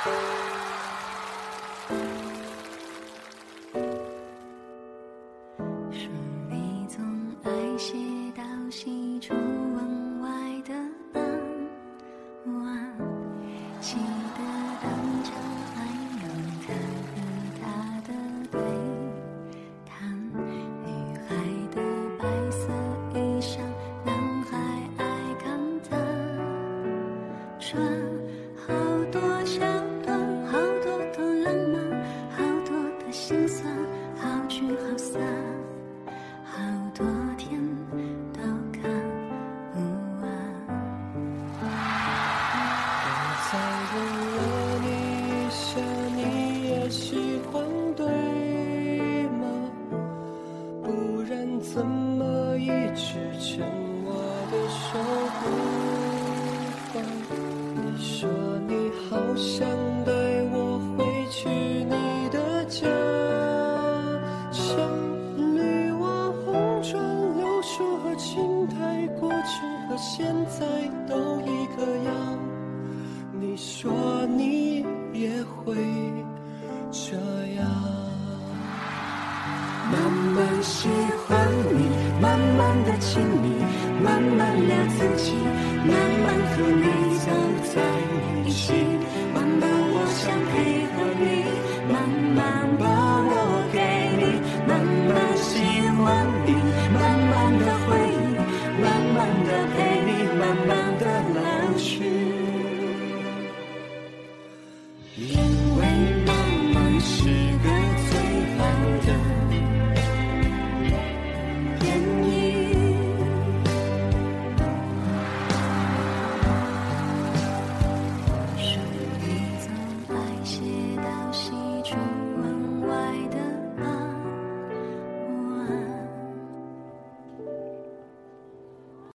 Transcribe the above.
说你总爱写到西出望外的傍晚，记得当场还有他和她的对谈，女孩的白色衣裳，男孩爱看她穿，好多桥段，好多的浪漫，好多的心酸，好聚好散，好多天都看不完。 我再问了你一下，你也喜欢对吗？不然怎么一直牵我的手不放？你说你好想带我回去你的家，像绿瓦红砖柳树和青苔，过去和现在都一个样。你说你也会这样， 慢慢喜欢你，慢慢的亲密，慢慢聊自己，慢慢和你走在一起，慢慢我想配合你，慢慢把我给你，慢慢喜欢你，慢慢的回忆，慢慢的陪你，慢慢的老去。